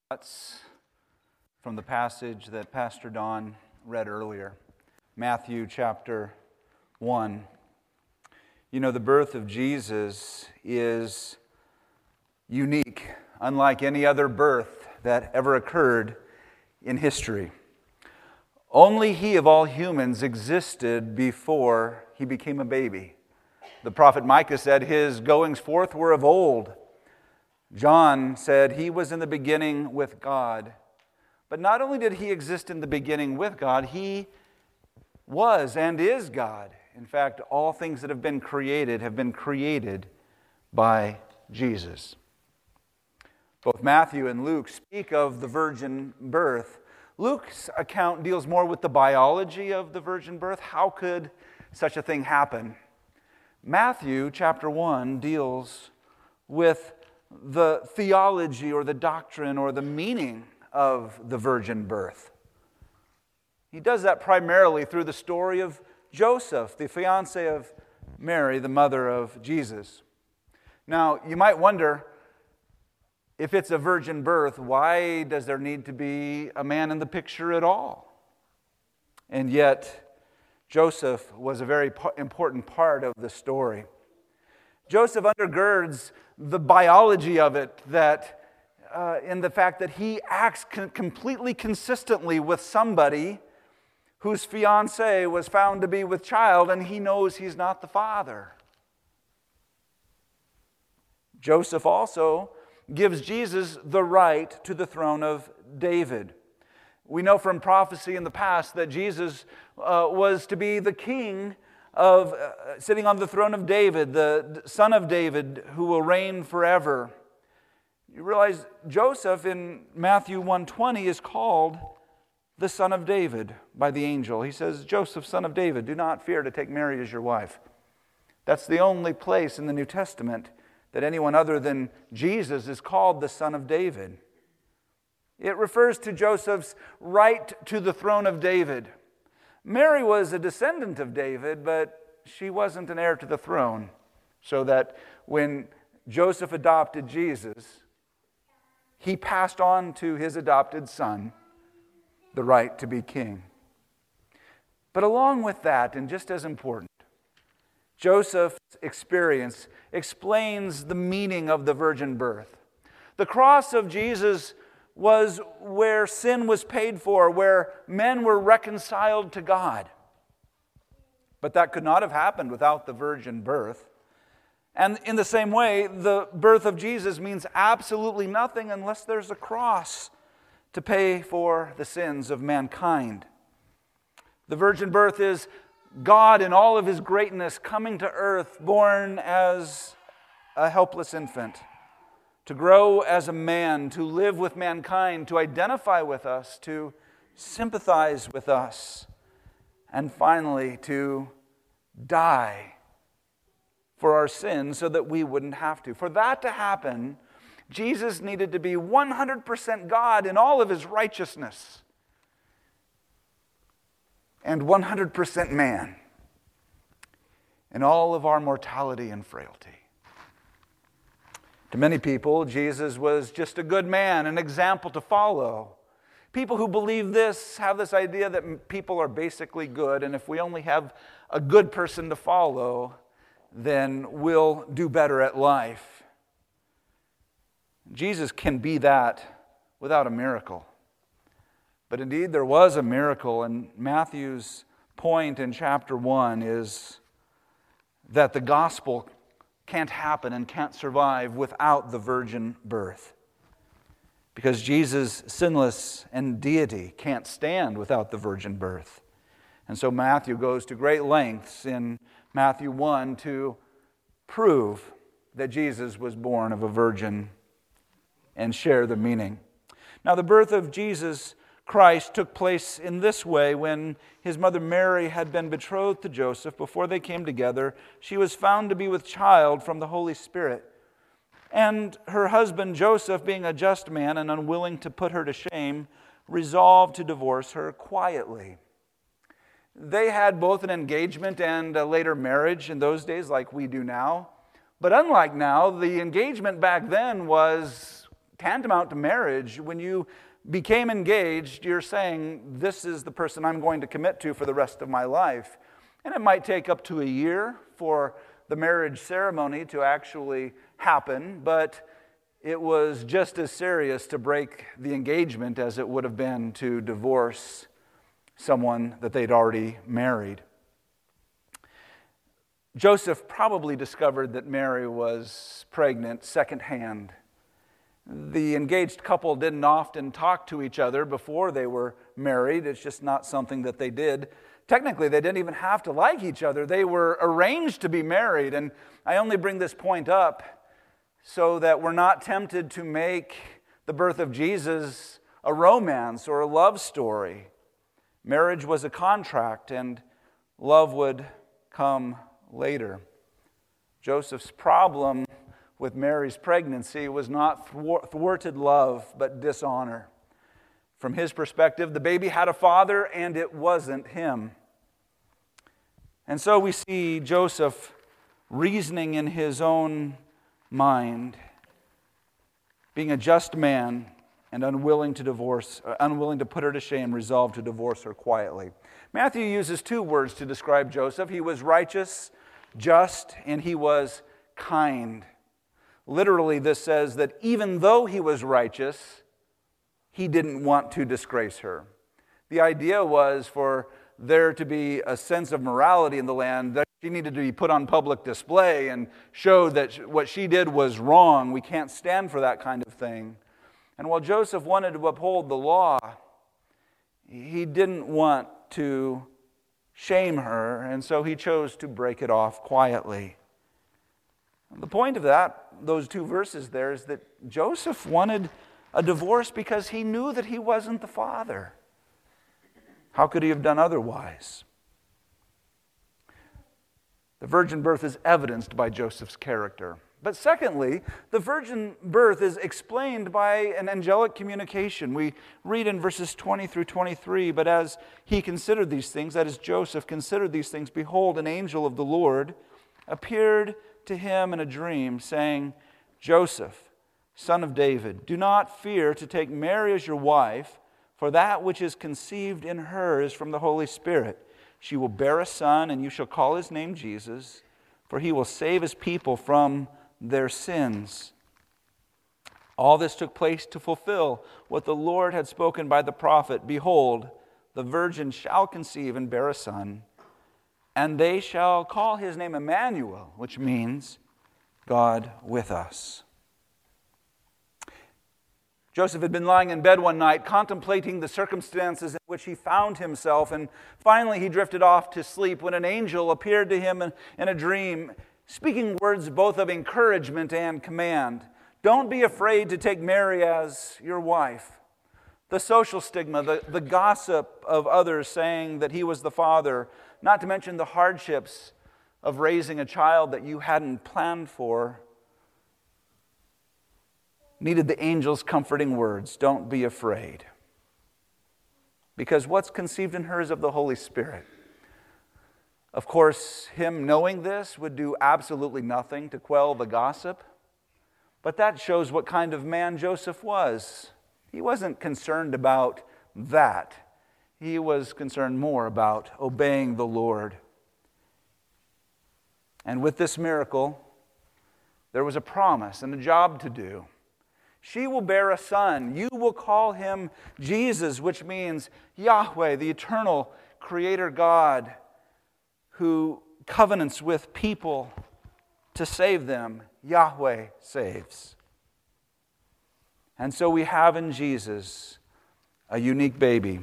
Thoughts from the passage that Pastor Don read earlier, Matthew chapter 1. You know, the birth of Jesus is unique, unlike any other birth that ever occurred in history. Only he of all humans existed before he became a baby. The prophet Micah said his goings forth were of old. John said he was in the beginning with God. But not only did he exist in the beginning with God, he was and is God. In fact, all things that have been created by Jesus. Both Matthew and Luke speak of the virgin birth. Luke's account deals more with the biology of the virgin birth. How could such a thing happen? Matthew chapter 1 deals with the theology or the doctrine or the meaning of the virgin birth. He does that primarily through the story of Joseph, the fiancé of Mary, the mother of Jesus. Now, you might wonder, if it's a virgin birth, why does there need to be a man in the picture at all? And yet, Joseph was a very important part of the story. Joseph undergirds the biology of it, that in the fact that he acts completely consistently with somebody whose fiancée was found to be with child, and he knows he's not the father. Joseph also gives Jesus the right to the throne of David. We know from prophecy in the past that Jesus was to be the king of sitting on the throne of David, the son of David, who will reign forever. You realize Joseph in Matthew 1:20 is called the son of David by the angel. He says, "Joseph, son of David, do not fear to take Mary as your wife." That's the only place in the New Testament that anyone other than Jesus is called the son of David. It refers to Joseph's right to the throne of David. Mary was a descendant of David, but she wasn't an heir to the throne. So that when Joseph adopted Jesus, he passed on to his adopted son the right to be king. But along with that, and just as important, Joseph's experience explains the meaning of the virgin birth. The cross of Jesus was where sin was paid for, where men were reconciled to God. But that could not have happened without the virgin birth. And in the same way, the birth of Jesus means absolutely nothing unless there's a cross to pay for the sins of mankind. The virgin birth is God in all of his greatness coming to earth, born as a helpless infant, to grow as a man, to live with mankind, to identify with us, to sympathize with us, and finally to die for our sins so that we wouldn't have to. For that to happen, Jesus needed to be 100% God in all of his righteousness and 100% man in all of our mortality and frailty. To many people, Jesus was just a good man, an example to follow. People who believe this have this idea that people are basically good, and if we only have a good person to follow, then we'll do better at life. Jesus can be that without a miracle. But indeed, there was a miracle, and Matthew's point in chapter 1 is that the gospel can't happen and can't survive without the virgin birth. Because Jesus' sinless and deity can't stand without the virgin birth. And so Matthew goes to great lengths in Matthew 1 to prove that Jesus was born of a virgin and share the meaning. Now, the birth of Jesus Christ took place in this way. When his mother Mary had been betrothed to Joseph, before they came together, she was found to be with child from the Holy Spirit. And her husband Joseph, being a just man and unwilling to put her to shame, resolved to divorce her quietly. They had both an engagement and a later marriage in those days, like we do now. But unlike now, the engagement back then was tantamount to marriage. When you became engaged, you're saying, this is the person I'm going to commit to for the rest of my life. And it might take up to a year for the marriage ceremony to actually happen, but it was just as serious to break the engagement as it would have been to divorce someone that they'd already married. Joseph probably discovered that Mary was pregnant secondhand. The engaged couple didn't often talk to each other before they were married. It's just not something that they did. Technically, they didn't even have to like each other. They were arranged to be married. And I only bring this point up so that we're not tempted to make the birth of Jesus a romance or a love story. Marriage was a contract, and love would come later. Joseph's problem with Mary's pregnancy was not thwarted love, but dishonor. From his perspective, the baby had a father, and it wasn't him. And so we see Joseph reasoning in his own mind, being a just man and unwilling to put her to shame, resolved to divorce her quietly. Matthew uses two words to describe Joseph. He was righteous, just, and he was kind. Literally, this says that even though he was righteous, he didn't want to disgrace her. The idea was for there to be a sense of morality in the land, that she needed to be put on public display and show that what she did was wrong. We can't stand for that kind of thing. And while Joseph wanted to uphold the law, he didn't want to shame her, and so he chose to break it off quietly. The point of those two verses there, is that Joseph wanted a divorce because he knew that he wasn't the father. How could he have done otherwise? The virgin birth is evidenced by Joseph's character. But secondly, the virgin birth is explained by an angelic communication. We read in verses 20 through 23, but as he considered these things, that is, Joseph considered these things, behold, an angel of the Lord appeared to him in a dream, saying, Joseph, son of David, do not fear to take Mary as your wife, for that which is conceived in her is from the Holy Spirit. She will bear a son, and you shall call his name Jesus, for he will save his people from their sins. All this took place to fulfill what the Lord had spoken by the prophet. Behold, the virgin shall conceive and bear a son, and they shall call his name Emmanuel, which means God with us. Joseph had been lying in bed one night, contemplating the circumstances in which he found himself, and finally he drifted off to sleep when an angel appeared to him in a dream, speaking words both of encouragement and command. Don't be afraid to take Mary as your wife. The social stigma, the gossip of others saying that he was the father, not to mention the hardships of raising a child that you hadn't planned for, needed the angel's comforting words, don't be afraid. Because what's conceived in her is of the Holy Spirit. Of course, him knowing this would do absolutely nothing to quell the gossip, but that shows what kind of man Joseph was. He wasn't concerned about that. He was concerned more about obeying the Lord. And with this miracle, there was a promise and a job to do. She will bear a son. You will call him Jesus, which means Yahweh, the eternal Creator God, who covenants with people to save them. Yahweh saves. And so we have in Jesus a unique baby.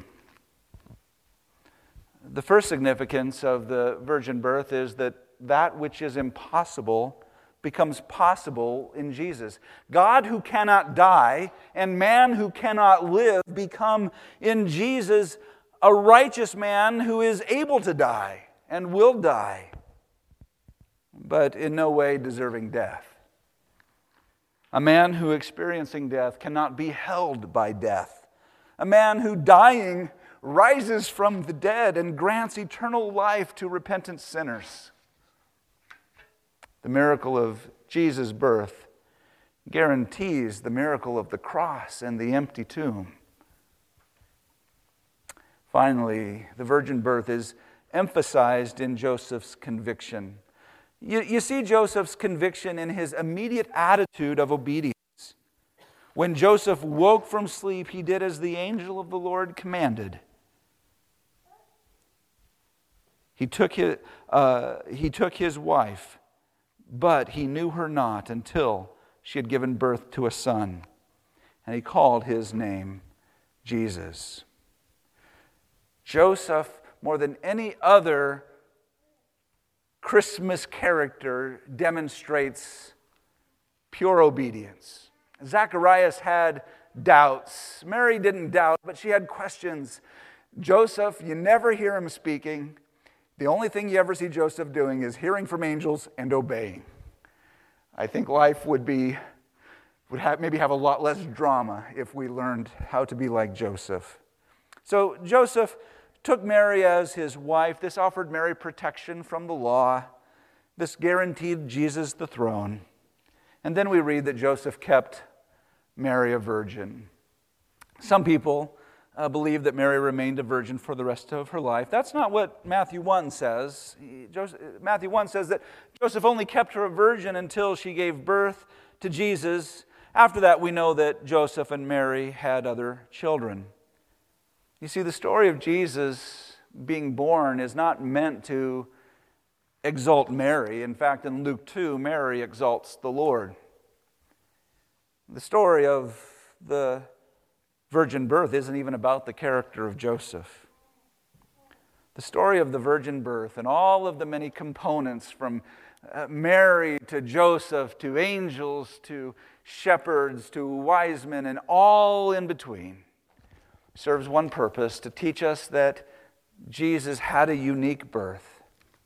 The first significance of the virgin birth is that which is impossible becomes possible in Jesus. God, who cannot die, and man who cannot live, become in Jesus a righteous man who is able to die and will die, but in no way deserving death. A man who, experiencing death, cannot be held by death. A man who, dying, rises from the dead and grants eternal life to repentant sinners. The miracle of Jesus' birth guarantees the miracle of the cross and the empty tomb. Finally, the virgin birth is emphasized in Joseph's conviction. You see Joseph's conviction in his immediate attitude of obedience. When Joseph woke from sleep, he did as the angel of the Lord commanded. He took his wife, but he knew her not until she had given birth to a son, and he called his name Jesus. Joseph, more than any other Christmas character, demonstrates pure obedience. Zacharias had doubts. Mary didn't doubt, but she had questions. Joseph, you never hear him speaking. The only thing you ever see Joseph doing is hearing from angels and obeying. I think life would maybe have a lot less drama if we learned how to be like Joseph. So Joseph took Mary as his wife. This offered Mary protection from the law. This guaranteed Jesus the throne. And then we read that Joseph kept Mary a virgin. Some people believe that Mary remained a virgin for the rest of her life. That's not what Matthew 1 says. Matthew 1 says that Joseph only kept her a virgin until she gave birth to Jesus. After that, we know that Joseph and Mary had other children. You see, the story of Jesus being born is not meant to exalt Mary. In fact, in Luke 2, Mary exalts the Lord. The story of the virgin birth isn't even about the character of Joseph. The story of the virgin birth and all of the many components from Mary to Joseph to angels to shepherds to wise men and all in between serves one purpose: to teach us that Jesus had a unique birth,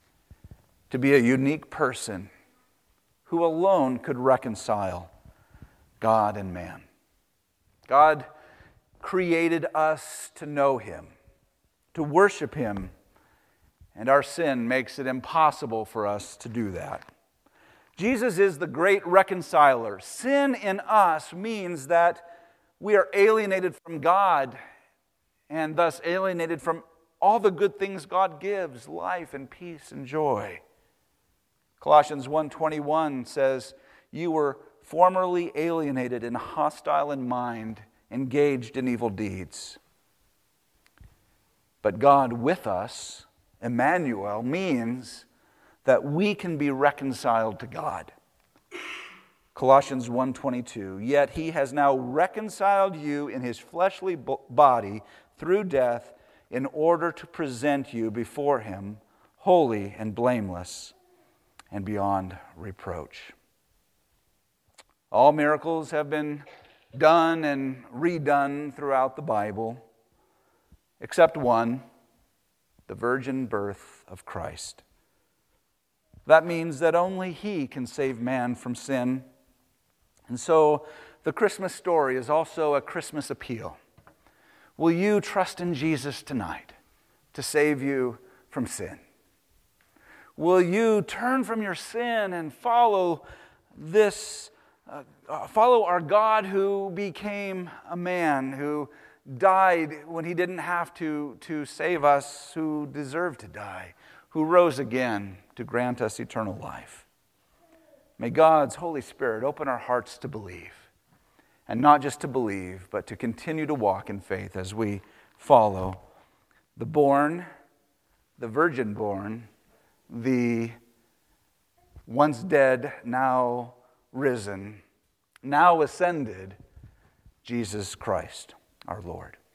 to be a unique person who alone could reconcile God and man. God created us to know Him, to worship Him, and our sin makes it impossible for us to do that. Jesus is the great reconciler. Sin in us means that we are alienated from God and thus alienated from all the good things God gives, life and peace and joy. Colossians 1:21 says, "You were formerly alienated and hostile in mind, engaged in evil deeds." But God with us, Emmanuel, means that we can be reconciled to God. Colossians 1:22, "Yet He has now reconciled you in His fleshly body through death in order to present you before Him holy and blameless and beyond reproach." All miracles have been done and redone throughout the Bible, except one, the virgin birth of Christ. That means that only He can save man from sin. And so the Christmas story is also a Christmas appeal. Will you trust in Jesus tonight to save you from sin? Will you turn from your sin and follow our God who became a man, who died when He didn't have to save us, who deserved to die, who rose again to grant us eternal life? May God's Holy Spirit open our hearts to believe, and not just to believe, but to continue to walk in faith as we follow the virgin born, the once dead, now risen, now ascended, Jesus Christ, our Lord.